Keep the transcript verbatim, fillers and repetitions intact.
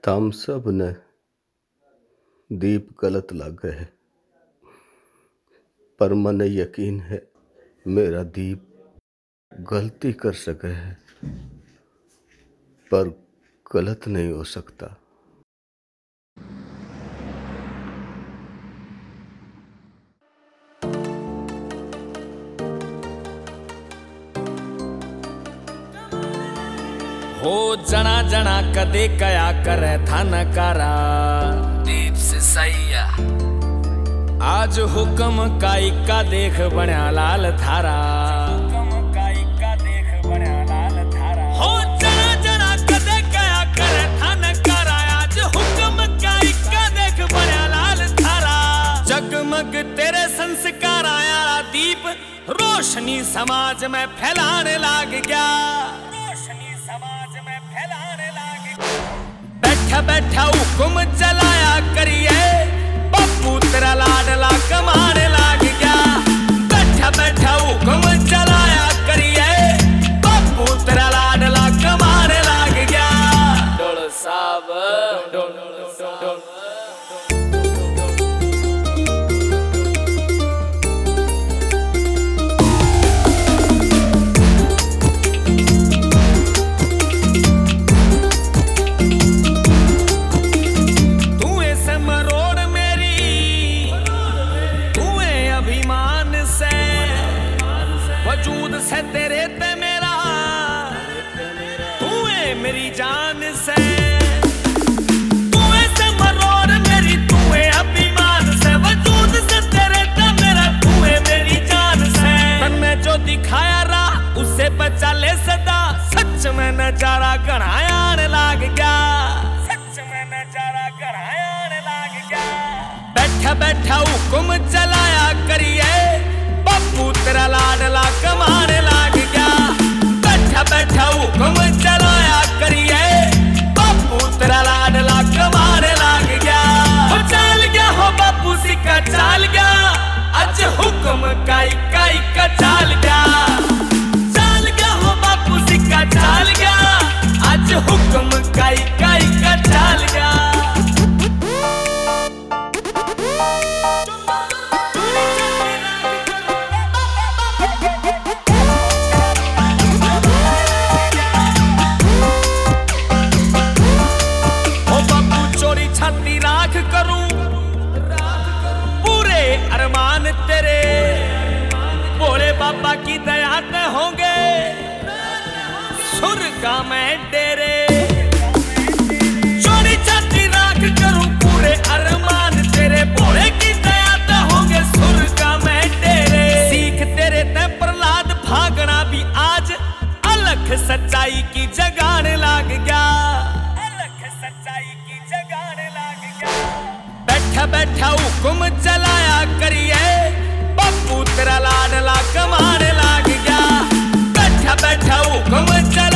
तम सब ने दीप गलत लागे है, पर मने यकीन है मेरा दीप गलती कर सके है, पर गलत नहीं हो सकता। हो जना जना कदे कया करे था नकारा दीप से सैया आज हुक्म काई का देख बण्या लाल थारा हुक्म काई का देख बण्या लाल थारा हो जना जना कदे कया करे था नकारा आज हुक्म काई का देख बण्या लाल थारा जगमग तेरे संस्कार आया दीप रोशनी समाज में फैलाने लाग गया बैठा बैठा हुक्म चलाया करिए पप्पू तेरा लाडला कमाने लाग गया। बैठा बैठा हुक्म चलाया करिए पप्पू तेरा लाडला कमाने लाग गया। डोल साहब डोल डोल डोल वजूद से तेरे ते मेरा तू है मेरी जान से तू है से मरोड़ मेरी तू है अभिमान से वजूद से तेरे ते मेरा तू है मेरी जान से तन में जो दिखाया राह उससे बचा ले सदा सच में नजारा गढ़ायाने लाग गया सच में नजारा गढ़ायाने लाग गया। बैठा बैठा हुक्म चलाया करिए पप्पू तेरा लाडला कमाने लाग गया। बैठा बैठा हुक्म चलाया करिए पप्पू तेरा लाडला कमाने लाग गया। हो चाल गया हो पप्पू सिक्का चाल गया आज हुक्म काई काई का चाल गया चाल गया हो पप्पू सिक्का चाल गया आज हुक्म काई काई का चाल गया। छाती राख करूं पूरे अरमान तेरे भोले बाबा की दया ते होंगे सुर्गा में डेरे चोरी छाती राख करूं पूरे अरमान तेरे भोले की दया ते होंगे सुर्गा में डेरे सीख तेरे ते प्रहलाद भागना भी आज अलख सच्चाई की जगाने लाग गया अलख सच्चाई की जगाने लाग गया। बैठा बैठा हुक्म चलाया करिए पप्पू तेरा लाडला कमाने लाग गया। बैठा बैठा हुक्म चला